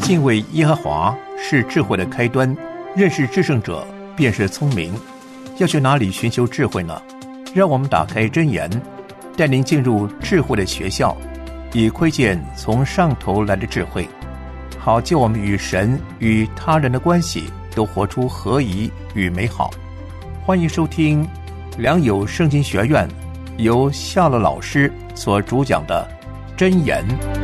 敬畏耶和华是智慧的开端，认识至圣者便是聪明。要去哪里寻求智慧呢？让我们打开箴言，带您进入智慧的学校，以窥见从上头来的智慧，好叫我们与神与他人的关系都活出合宜与美好。欢迎收听良友圣经学院由夏乐老师所主讲的箴言。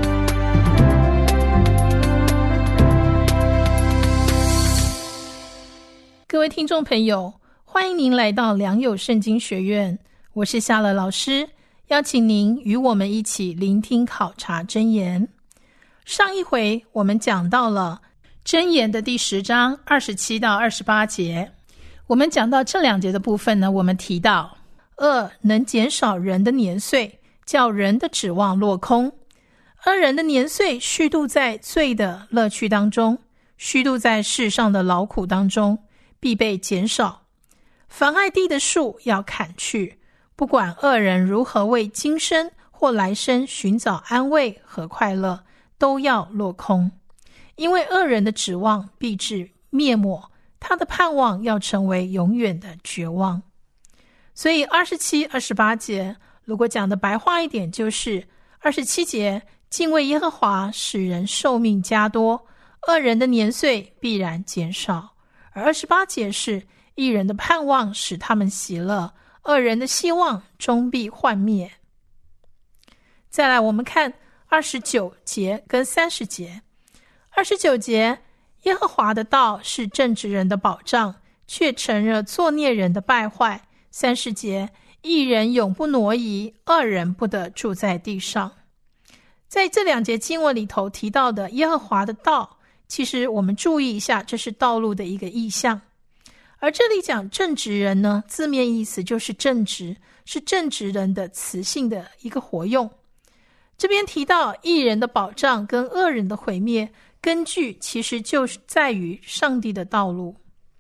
各位听众朋友，欢迎您来到良友圣经学院，我是夏乐老师，邀请您与我们一起聆听考察箴言。上一回我们讲到了箴言的第10章27到28节，我们讲到这2节的部分呢，我们提到恶能减少人的年岁，叫人的指望落空。恶人的年岁虚度在罪的乐趣当中，虚度在世上的劳苦当中，必被减少。妨碍地的树要砍去，不管恶人如何为今生或来生寻找安慰和快乐，都要落空。因为恶人的指望必至灭没，他的盼望要成为永远的绝望。所以27、28节，如果讲的白话一点，就是27节，敬畏耶和华使人寿命加多，恶人的年岁必然减少。而28节是义人的盼望使他们喜乐，恶人的希望终必幻灭。再来我们看29节跟30节。29节，耶和华的道是正直人的保障，却承认作孽人的败坏。30节，义人永不挪移，恶人不得住在地上。在这2节经文里头提到的耶和华的道，其实我们注意一下，这是道路的一个意象。而这里讲正直人呢，字面意思就是正直，是正直人的词性的一个活用。这边提到义人的保障跟恶人的毁灭，根据其实就是在于上帝的道路。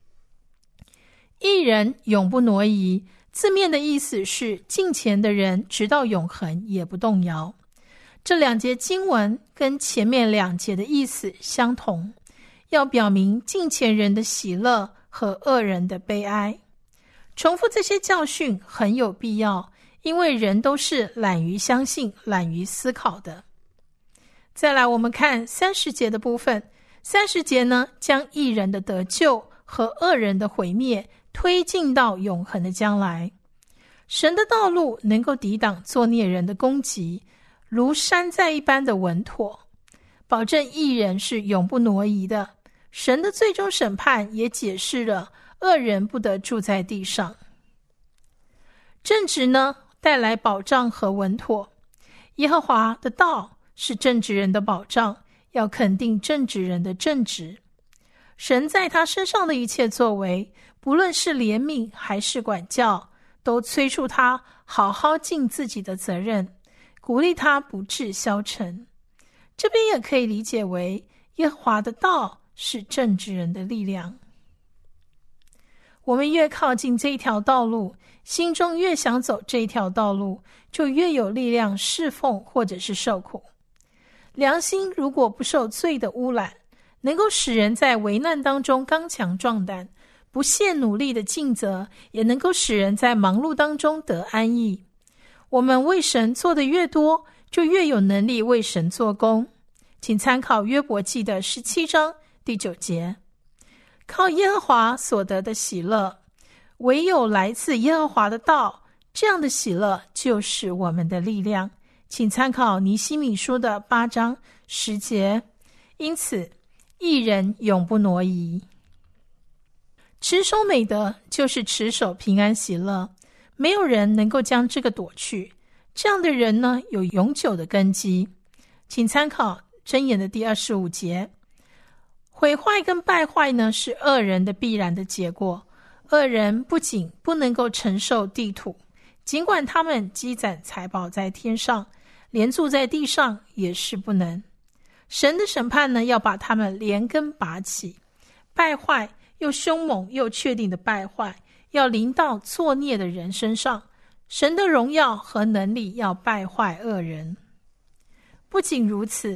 义人永不挪移，字面的意思是敬虔的人直到永恒也不动摇。这2节经文跟前面2节的意思相同，要表明敬虔人的喜乐和恶人的悲哀。重复这些教训很有必要，因为人都是懒于相信、懒于思考的。再来我们看30节的部分。30节呢，将义人的得救和恶人的毁灭推进到永恒的将来。神的道路能够抵挡作孽人的攻击，如山寨一般的稳妥，保证义人是永不挪移的。神的最终审判也解释了恶人不得住在地上。正直呢，带来保障和稳妥。耶和华的道是正直人的保障，要肯定正直人的正直。神在他身上的一切作为，不论是怜悯还是管教，都催促他好好尽自己的责任，鼓励他不致消沉。这边也可以理解为耶和华的道是正直人的力量。我们越靠近这一条道路，心中越想走这一条道路，就越有力量侍奉或者是受苦。良心如果不受罪的污染，能够使人在危难当中刚强壮胆，不懈努力的尽责，也能够使人在忙碌当中得安逸。我们为神做的越多，就越有能力为神做工。请参考约伯记的17章第9节。靠耶和华所得的喜乐，唯有来自耶和华的道，这样的喜乐就是我们的力量。请参考尼希米书的8章10节。因此义人永不挪移。持守美德就是持守平安喜乐，没有人能够将这个夺去。这样的人呢，有永久的根基。请参考箴言的第25节。毁坏跟败坏呢，是恶人的必然的结果。恶人不仅不能够承受地土，尽管他们积攒财宝在天上，连住在地上也是不能。神的审判呢，要把他们连根拔起。败坏又凶猛又确定的败坏，要临到作孽的人身上。神的荣耀和能力要败坏恶人。不仅如此，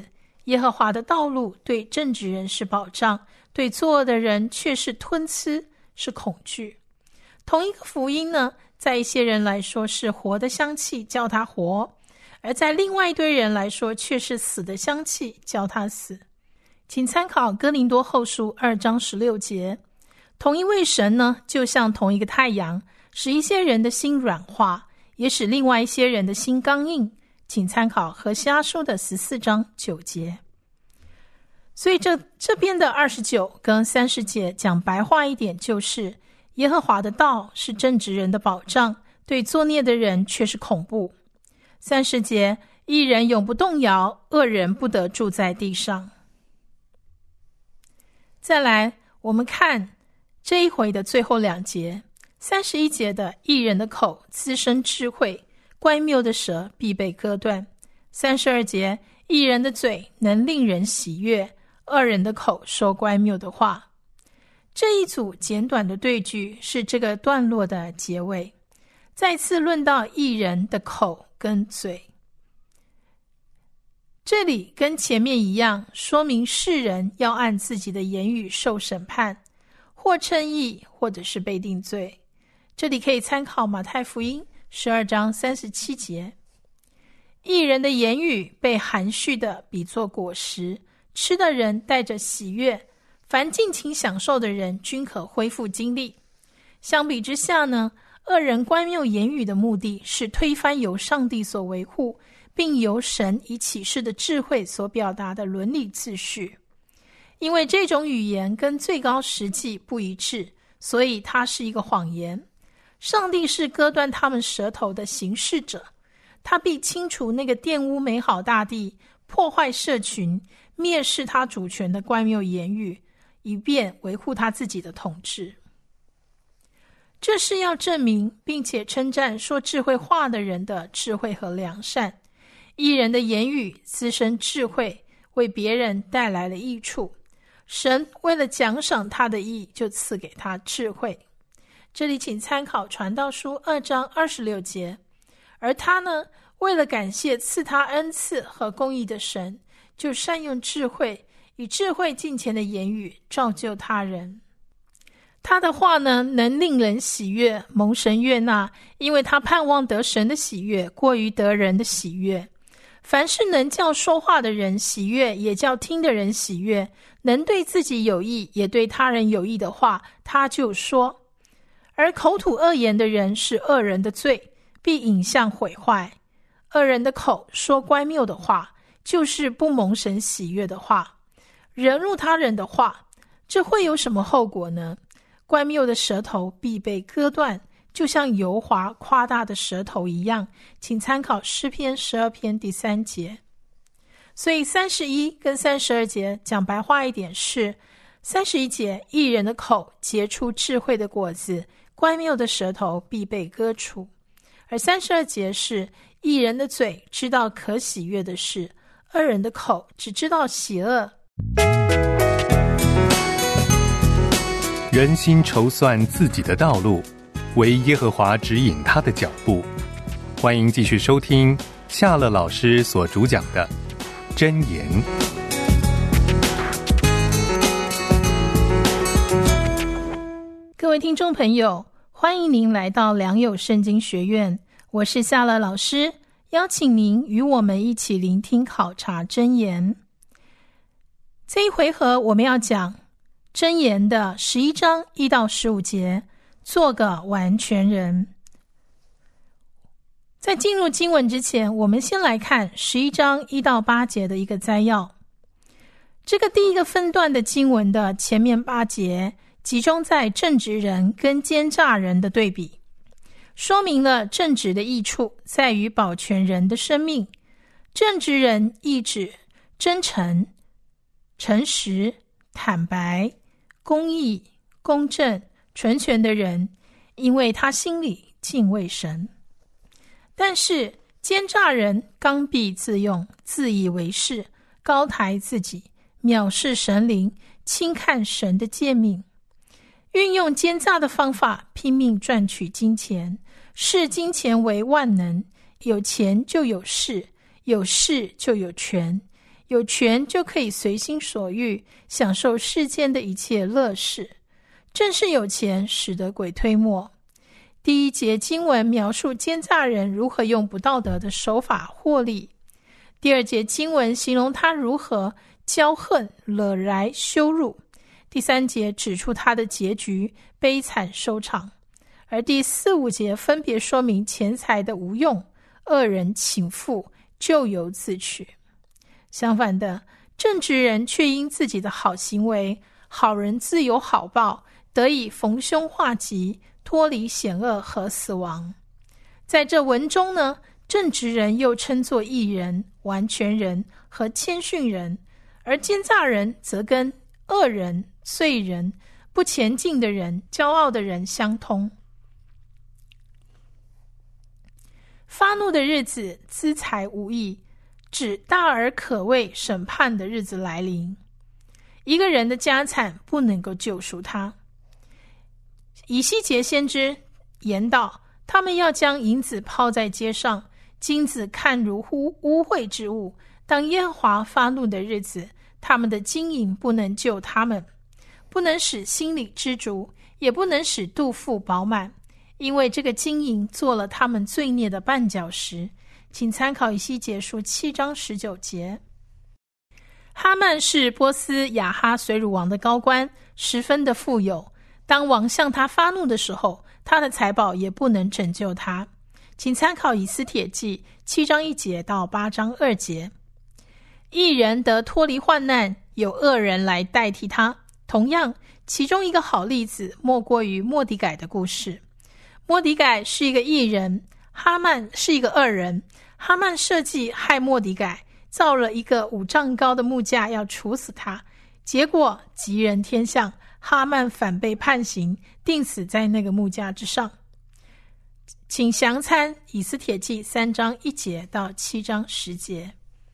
耶和华的道路对正直人是保障，对作恶的人却是吞吃，是恐惧。同一个福音呢，在一些人来说是活的香气，叫他活，而在另外一堆人来说却是死的香气，叫他死。请参考哥林多后书2章16节。同一位神呢，就像同一个太阳，使一些人的心软化，也使另外一些人的心刚硬。请参考何西阿书的14章9节。所以这边的29跟30节讲白话一点，就是耶和华的道是正直人的保障，对作孽的人却是恐怖。30节，义人永不动摇，恶人不得住在地上。再来，我们看这一回的最后2节。31节的义人的口滋生智慧，乖谬的舌必被割断。32节，义人的嘴能令人喜悦，恶人的口说乖谬的话。这一组简短的对句是这个段落的结尾，再次论到义人的口跟嘴。这里跟前面一样，说明世人要按自己的言语受审判，或称义，或者是被定罪。这里可以参考马太福音12章37节。义人的言语被含蓄的比作果实，吃的人带着喜悦，凡尽情享受的人均可恢复精力。相比之下呢，恶人乖谬言语的目的是推翻由上帝所维护，并由神以启示的智慧所表达的伦理秩序。因为这种语言跟最高实际不一致，所以它是一个谎言。上帝是割断他们舌头的行事者，他必清除那个玷污美好大地、破坏社群、蔑视他主权的乖谬言语，以便维护他自己的统治。这是要证明并且称赞说智慧话的人的智慧和良善。义人的言语滋生智慧，为别人带来了益处。神为了奖赏他的义，就赐给他智慧。这里请参考传道书2章26节。而他呢，为了感谢赐他恩赐和公义的神，就善用智慧，以智慧敬虔的言语造就他人。他的话呢，能令人喜悦，蒙神悦纳，因为他盼望得神的喜悦，过于得人的喜悦。凡是能叫说话的人喜悦，也叫听的人喜悦，能对自己有益，也对他人有益的话，他就说。而口吐恶言的人是恶人的罪，必引向毁坏。恶人的口说乖谬的话，就是不蒙神喜悦的话，惹怒他人的话，这会有什么后果呢？乖谬的舌头必被割断，就像油滑夸大的舌头一样。请参考诗篇12篇第3节。所以31跟32节讲白话一点是，31节，义人的口结出智慧的果子，乖谬的舌头必被割除。而32节是，义人的嘴知道可喜悦的事，恶人的口只知道喜恶。 人心筹算自己的道路，唯耶和华指引他的脚步。欢迎继续收听夏乐老师所主讲的箴言。 各位听众朋友，欢迎您来到良友圣经学院，我是夏乐老师，邀请您与我们一起聆听考察箴言。这一回合我们要讲箴言的11章1到15节，做个完全人。在进入经文之前，我们先来看11章1到8节的一个摘要。这个第一个分段的经文的前面8节集中在正直人跟奸诈人的对比，说明了正直的益处在于保全人的生命。正直人意指真诚、诚实、坦白、公义、公正、纯全的人，因为他心里敬畏神。但是奸诈人刚愎自用，自以为是，高抬自己，藐视神灵，轻看神的诫命，运用奸诈的方法拼命赚取金钱，视金钱为万能，有钱就有势，有势就有权， 有权就可以随心所欲，享受世间的一切乐事。正是有钱使得鬼推磨。第一节经文描述奸诈人如何用不道德的手法获利。第二节经文形容他如何骄横惹来羞辱。第三节指出他的结局悲惨收场。而第四、五节分别说明钱财的无用，恶人倾覆，咎由自取。相反的，正直人却因自己的好行为，好人自有好报，得以逢凶化吉，脱离险恶和死亡。在这文中呢，正直人又称作义人、完全人和谦逊人，而奸诈人则跟恶人、罪人、不前进的人、骄傲的人相通。发怒的日子，资财无益，指大而可畏审判的日子来临。一个人的家产不能够救赎他。以西结先知言道，他们要将银子抛在街上，金子看如污秽之物。当耶和华发怒的日子，他们的金银不能救他们，不能使心里知足，也不能使肚腹饱满，因为这个金银做了他们罪孽的绊脚石。请参考以西结书7章19节。哈曼是波斯亚哈随鲁王的高官，十分的富有。当王向他发怒的时候，他的财宝也不能拯救他。请参考以斯帖记7章1节到8章2节。义人得脱离患难，有恶人来代替他。同样，其中一个好例子莫过于末底改的故事。末底改是一个义人，哈曼是一个恶人。哈曼设计害末底改，造了一个5丈高的木架要处死他，结果吉人天相，哈曼反被判刑，钉死在那个木架之上。请详参以斯帖记3章1节到7章10节。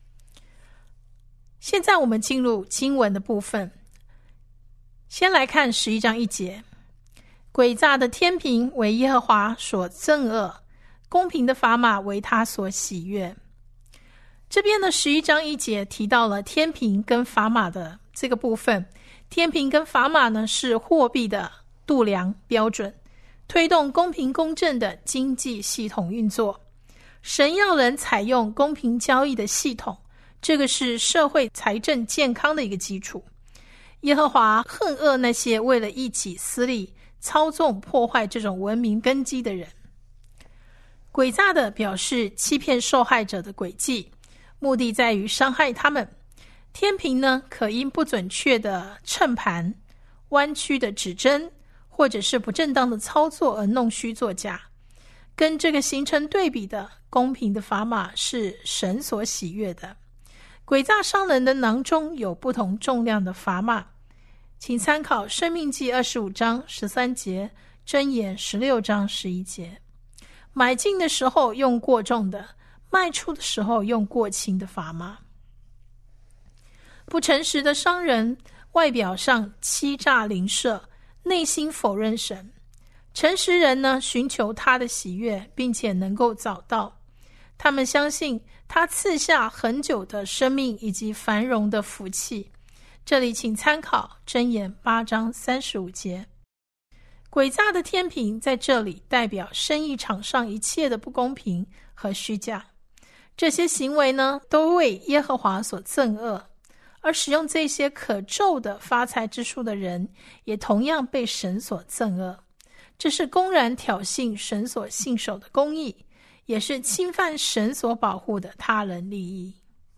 现在我们进入经文的部分，先来看11章1节。诡诈的天平为耶和华所憎恶，公平的砝码为他所喜悦。这边的11章1节提到了天平跟砝码的这个部分。天平跟砝码呢，是货币的度量标准，推动公平公正的经济系统运作。神要人采用公平交易的系统，这个是社会财政健康的一个基础。耶和华恨恶那些为了一己私利操纵破坏这种文明根基的人。诡诈的表示欺骗受害者的诡计，目的在于伤害他们。天平呢，可因不准确的称盘、弯曲的指针，或者是不正当的操作而弄虚作假。跟这个形成对比的公平的砝码是神所喜悦的。诡诈商人的囊中有不同重量的砝码，请参考申命记25章13节，箴言16章11节。买进的时候用过重的，卖出的时候用过轻的砝码。不诚实的商人外表上欺诈邻舍，内心否认神。诚实人呢，寻求他的喜悦，并且能够找到。他们相信他赐下很久的生命以及繁荣的福气。这里请参考箴言8章35节。诡诈的天平在这里代表生意场上一切的不公平和虚假。这些行为呢，都为耶和华所憎恶，而使用这些可咒的发财之术的人，也同样被神所憎恶。这是公然挑衅神所信守的公义，也是侵犯神所保护的他人利益。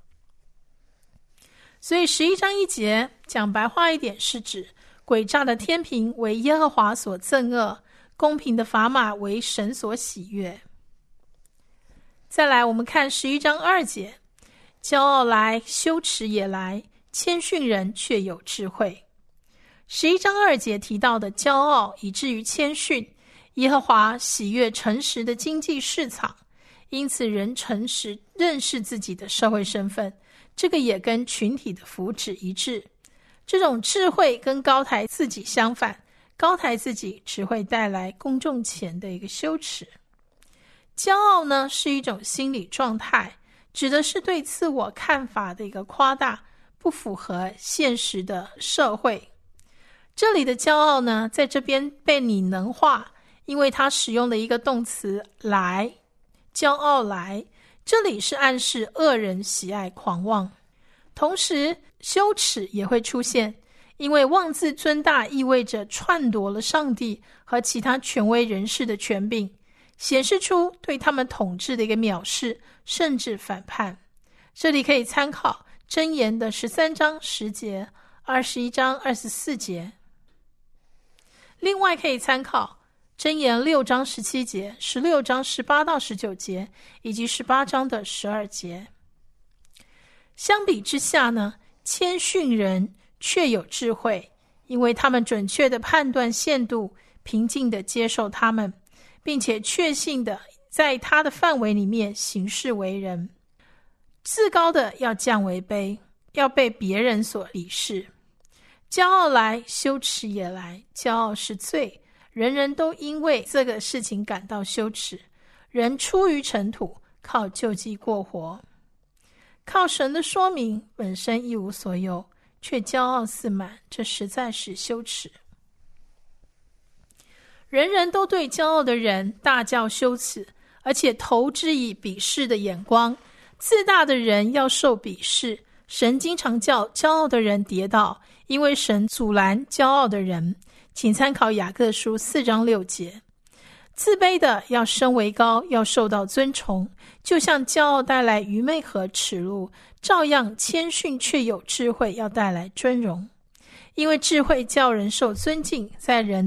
所以11章1节讲白话一点，是指诡诈的天平为耶和华所憎恶，公平的砝码为神所喜悦。再来我们看11章2节，骄傲来，羞耻也来，谦逊人却有智慧。11章2节提到的骄傲以至于谦逊，耶和华喜悦诚实的经济市场，因此人诚实认识自己的社会身份，这个也跟群体的福祉一致。这种智慧跟高抬自己相反，高抬自己只会带来公众前的一个羞耻。骄傲呢，是一种心理状态， 指的是对自我看法的一个夸大，不符合现实的社会。这里的骄傲呢，在这边被拟能化，因为它使用了一个动词来，骄傲来，这里是暗示恶人喜爱狂妄。同时羞耻也会出现，因为妄自尊大意味着篡夺了上帝和其他权威人士的权柄，显示出对他们统治的一个藐视，甚至反叛。这里可以参考箴言的13章10节、21章24节。另外可以参考箴言6章17节、16章18到19节以及18章的12节。相比之下呢，谦逊人却有智慧，因为他们准确地判断限度，平静地接受他们，并且确信地在他的范围里面行事为人。自高的要降为卑，要被别人所鄙视。骄傲来，羞耻也来。骄傲是罪，人人都因为这个事情感到羞耻。人出于尘土，靠救济过活。靠神的说明，本身一无所有，却骄傲自满，这实在是羞耻。人人都对骄傲的人大叫羞耻，而且投之以鄙视的眼光。自大的人要受鄙视，神经常叫骄傲的人跌倒，因为神阻拦骄傲的人。请参考雅各书4章6节。自卑的要升为高，要受到尊崇，就像骄傲带来愚昧和耻辱，照样谦逊却有智慧要带来尊荣。因为智慧叫人受尊敬，在人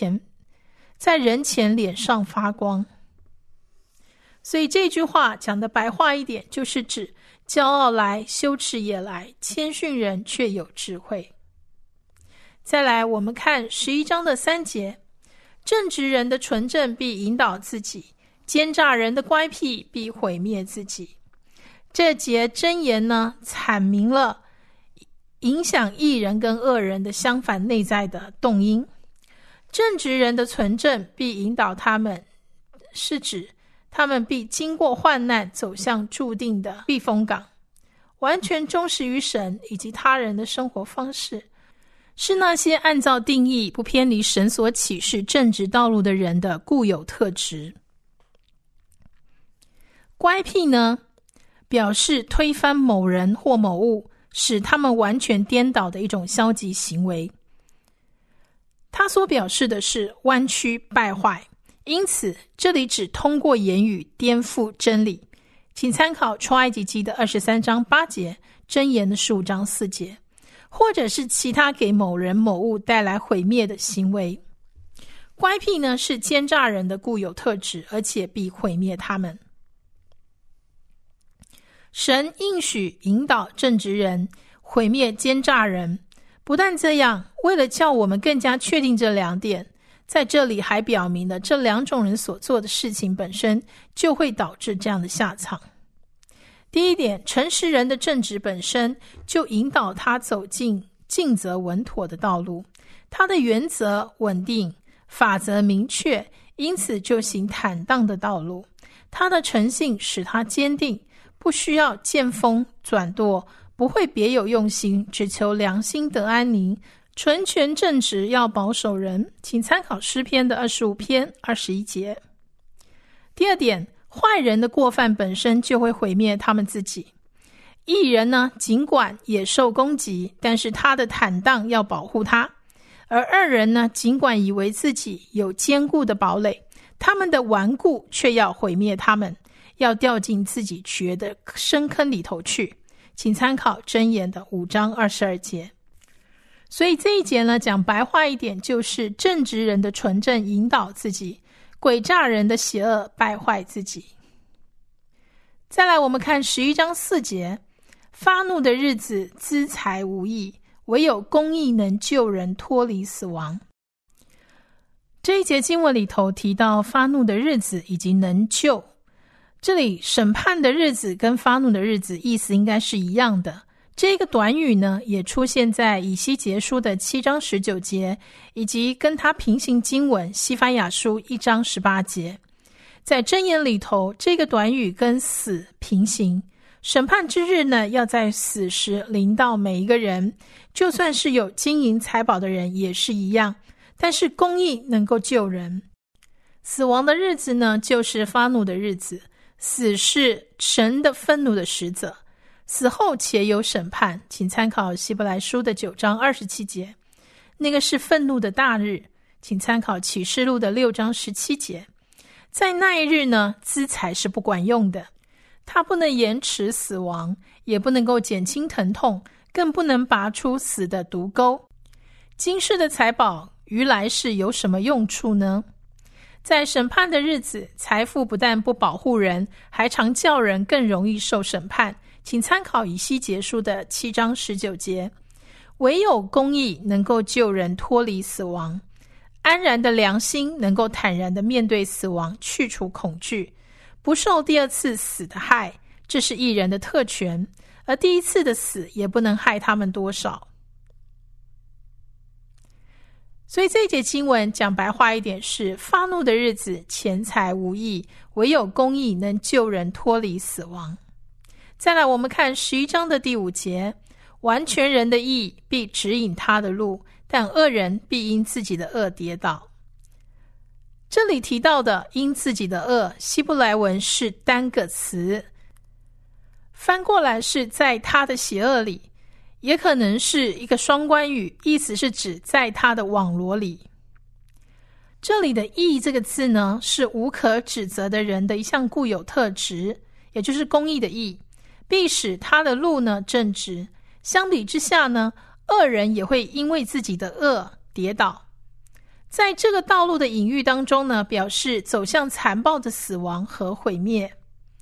前脸上发光。所以这句话讲的白话一点，就是指骄傲来，羞耻也来，谦逊人却有智慧。再来我们看11章的3节，正直人的纯正必引导自己，奸诈人的乖僻必毁灭自己。这节箴言呢，阐明了影响义人跟恶人的相反内在的动因。正直人的纯正必引导他们，是指他们必经过患难走向注定的避风港，完全忠实于神以及他人的生活方式，是那些按照定义不偏离神所启示正直道路的人的固有特质。乖僻呢，表示推翻某人或某物，使他们完全颠倒的一种消极行为。它所表示的是弯曲败坏，因此这里只通过言语颠覆真理。请参考出埃及记的23章8节、箴言的15章4节，或者是其他给某人某物带来毁灭的行为。乖僻呢，是奸诈人的固有特质，而且必毁灭他们。神应许引导正直人，毁灭奸诈人。不但这样，为了叫我们更加确定这两点，在这里还表明了这两种人所做的事情本身就会导致这样的下场。第一点，诚实人的正直本身就引导他走进尽责稳妥的道路，他的原则稳定，法则明确，因此就行坦荡的道路。他的诚信使他坚定，不需要见风转舵，不会别有用心，只求良心得安宁。纯全正直要保守人，请参考诗篇的25篇21节。第二点，坏人的过犯本身就会毁灭他们自己。义人呢，尽管也受攻击，但是他的坦荡要保护他；而恶人呢，尽管以为自己有坚固的堡垒，他们的顽固却要毁灭他们，要掉进自己掘的深坑里头去。请参考箴言的5章22节。所以这一节呢，讲白话一点，就是正直人的纯正引导自己，诡诈人的邪恶败坏自己。再来我们看11章4节，发怒的日子资财无益，唯有公义能救人脱离死亡。这一节经文里头提到发怒的日子以及能救，这里审判的日子跟发怒的日子意思应该是一样的。这个短语呢，也出现在以西结书的7章19节，以及跟它平行经文西番雅书1章18节。在箴言里头，这个短语跟死平行， 审判之日呢，要在死时临到每一个人，就算是有金银财宝的人也是一样，但是公义能够救人。死亡的日子呢，就是发怒的日子，死是神的愤怒的时则，死后且有审判，请参考希伯来书的9章27节。那个是愤怒的大日，请参考启示录的6章17节。在那一日呢，资财是不管用的，它不能延迟死亡，也不能够减轻疼痛，更不能拔出死的毒钩。今世的财宝于来世有什么用处呢？在审判的日子，财富不但不保护人，还常叫人更容易受审判，请参考以西结书的7章19节。唯有公义能够救人脱离死亡，安然的良心能够坦然的面对死亡，去除恐惧，不受第二次死的害，这是义人的特权，而第一次的死也不能害他们多少。所以这一节经文讲白话一点是，发怒的日子钱财无益，唯有公义能救人脱离死亡。再来我们看11章的第5节，完全人的义必指引他的路，但恶人必因自己的恶跌倒。这里提到的因自己的恶，希伯来文是单个词，翻过来是在他的邪恶里，也可能是一个双关语，意思是指在他的网罗里。这里的义这个字呢，是无可指责的人的一项固有特质，也就是公义的义，必使他的路呢正直。相比之下呢，恶人也会因为自己的恶跌倒。在这个道路的隐喻当中呢，表示走向残暴的死亡和毁灭。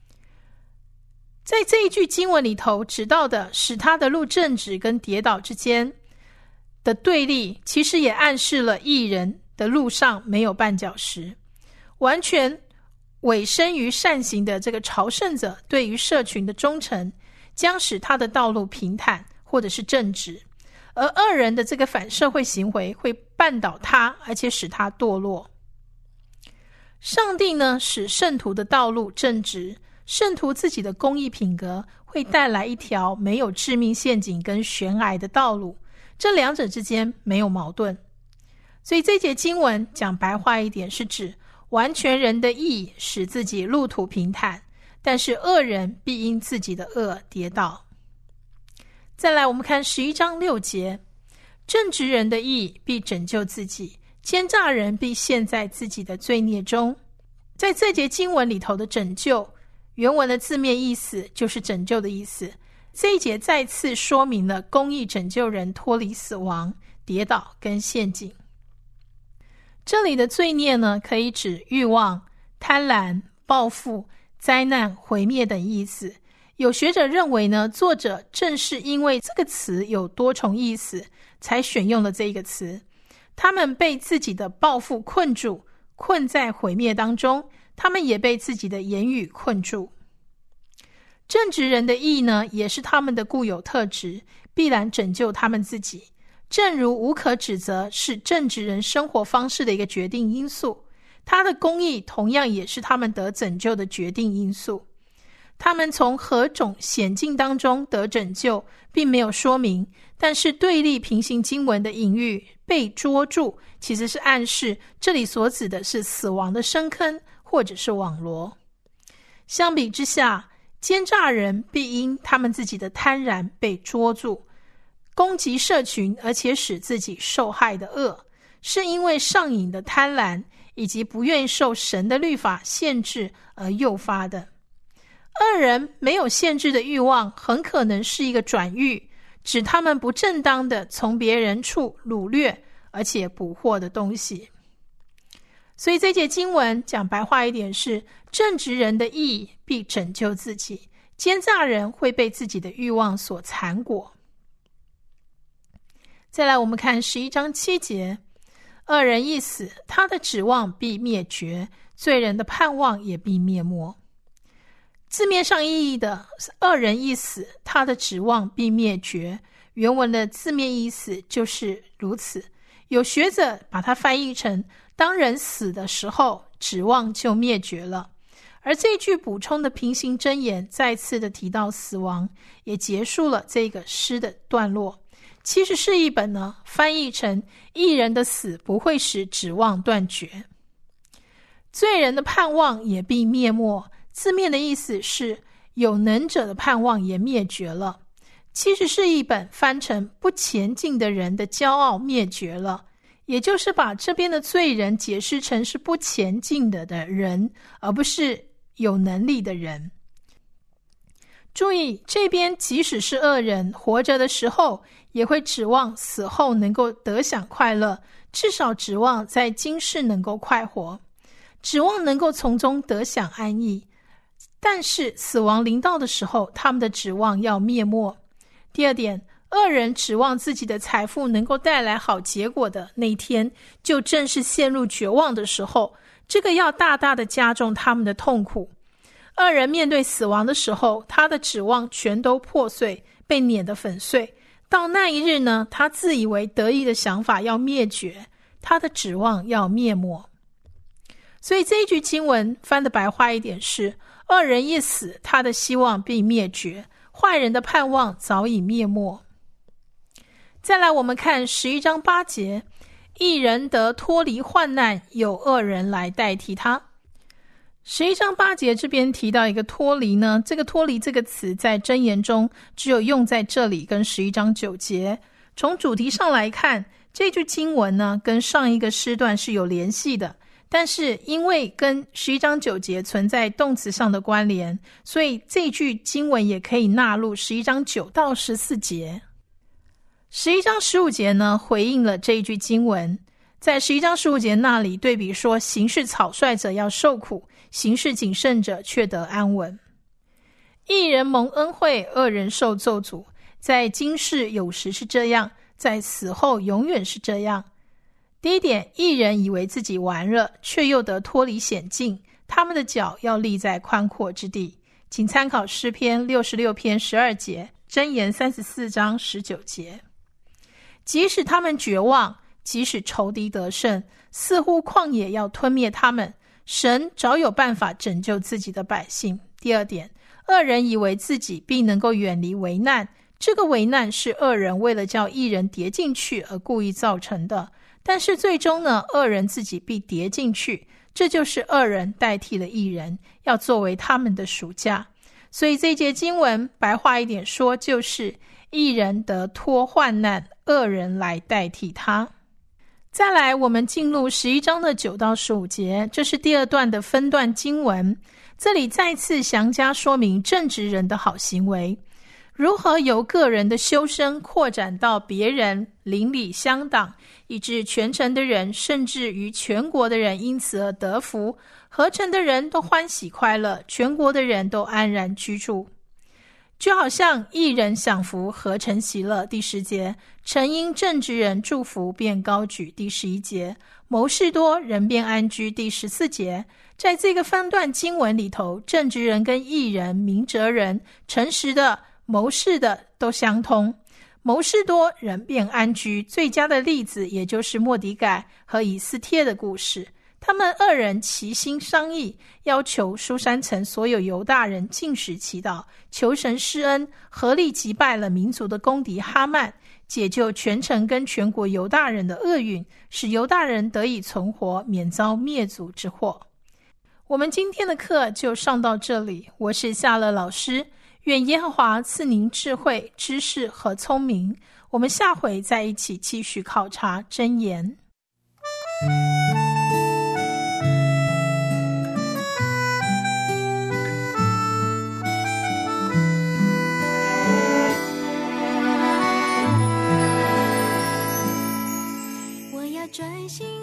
在这一句经文里头指到的使他的路正直跟跌倒之间的对立，其实也暗示了义人的路上没有绊脚石。完全委身于善行的这个朝圣者对于社群的忠诚，将使他的道路平坦或者是正直，而恶人的这个反社会行为会绊倒他，而且使他堕落。上帝呢，使圣徒的道路正直，圣徒自己的公义品格会带来一条没有致命陷阱跟悬崖的道路，这两者之间没有矛盾。所以这节经文讲白话一点，是指完全人的义使自己路途平坦，但是恶人必因自己的恶跌倒。再来我们看11章6节，正直人的义必拯救自己，奸诈人必陷在自己的罪孽中。在这节经文里头的拯救，原文的字面意思就是拯救的意思。这一节再次说明了公义拯救人脱离死亡、跌倒跟陷阱。这里的罪孽呢，可以指欲望、贪婪、报复、灾难、毁灭等意思。有学者认为呢，作者正是因为这个词有多重意思，才选用了这个词。他们被自己的报复困住，困在毁灭当中，他们也被自己的言语困住。正直人的义呢，也是他们的固有特质，必然拯救他们自己。正如无可指责是正直人生活方式的一个决定因素，他的公义同样也是他们得拯救的决定因素。他们从何种险境当中得拯救并没有说明，但是对立平行经文的隐喻被捉住，其实是暗示这里所指的是死亡的深坑或者是网罗。相比之下，奸诈人必因他们自己的贪婪被捉住，攻击社群而且使自己受害的恶，是因为上瘾的贪婪以及不愿意受神的律法限制而诱发的。恶人没有限制的欲望，很可能是一个转喻，指他们不正当的从别人处掳掠而且捕获的东西。所以这节经文讲白话一点是，正直人的义必拯救自己，奸诈人会被自己的欲望所缠裹。再来我们看11章7节，恶人一死，他的指望必灭绝，罪人的盼望也必灭没。字面上意义的恶人一死，他的指望必灭绝，原文的字面意思就是如此。有学者把它翻译成，当人死的时候，指望就灭绝了。 而这句补充的平行箴言再次的提到死亡，也结束了这个诗的段落。其实是一本呢，翻译成义人的死不会使指望断绝，罪人的盼望也必灭没，字面的意思是有能者的盼望也灭绝了。其实是一本翻成不前进的人的骄傲灭绝了，也就是把这边的罪人解释成是不前进的人，而不是有能力的人。注意，这边即使是恶人活着的时候，也会指望死后能够得享快乐，至少指望在今世能够快活，指望能够从中得享安逸。但是死亡临到的时候，他们的指望要灭没。第二点，恶人指望自己的财富能够带来好结果的那一天，就正是陷入绝望的时候，这个要大大的加重他们的痛苦。恶人面对死亡的时候，他的指望全都破碎，被碾得粉碎。到那一日呢，他自以为得意的想法要灭绝，他的指望要灭没。所以这一句经文翻得白话一点是，恶人一死，他的希望必灭绝，坏人的盼望早已灭没。再来我们看11章8节，义人得脱离患难，有恶人来代替他。11章8节这边提到一个脱离呢，这个脱离这个词在箴言中只有用在这里跟11章9节。从主题上来看，这句经文呢跟上一个诗段是有联系的，但是因为跟11章9节存在动词上的关联，所以这句经文也可以纳入11章9到14节。11章15节呢回应了这一句经文，在11章15节那里对比说，行事草率者要受苦，行事谨慎者却得安稳。义人蒙恩惠，恶人受咒诅，在今世有时是这样，在死后永远是这样。第一点，义人以为自己完了，却又得脱离险境，他们的脚要立在宽阔之地。请参考诗篇66篇12节，箴言34章19节。即使他们绝望，即使仇敌得胜，似乎旷野要吞灭他们，神早有办法拯救自己的百姓。第二点，恶人以为自己必能够远离危难，这个危难是恶人为了叫义人跌进去而故意造成的，但是最终呢，恶人自己必跌进去，这就是恶人代替了义人，要作为他们的赎价。所以这节经文白话一点说，就是义人得脱患难，恶人来代替他。再来我们进入11章的9到15节，这是第二段的分段经文，这里再次详加说明正直人的好行为，如何由个人的修身扩展到别人，邻里乡党，以致全城的人甚至于全国的人因此而得福，合城的人都欢喜快乐，全国的人都安然居住。就好像义人享福，合城喜乐，第10节，诚因正直人祝福便高举，第11节，谋士多人便安居，第14节。在这个分段经文里头，正直人跟义人、明哲人、诚实的、谋士的都相通。谋士多人便安居，最佳的例子也就是末底改和以斯帖的故事。他们二人齐心商议，要求书珊城所有犹大人禁食祈祷，求神施恩，合力击败了民族的公敌哈曼，解救全城跟全国犹大人的厄运，使犹大人得以存活，免遭灭族之祸。我们今天的课就上到这里，我是夏乐老师，愿耶和华赐您智慧、知识和聪明。我们下回再一起继续考察箴言。 我要专心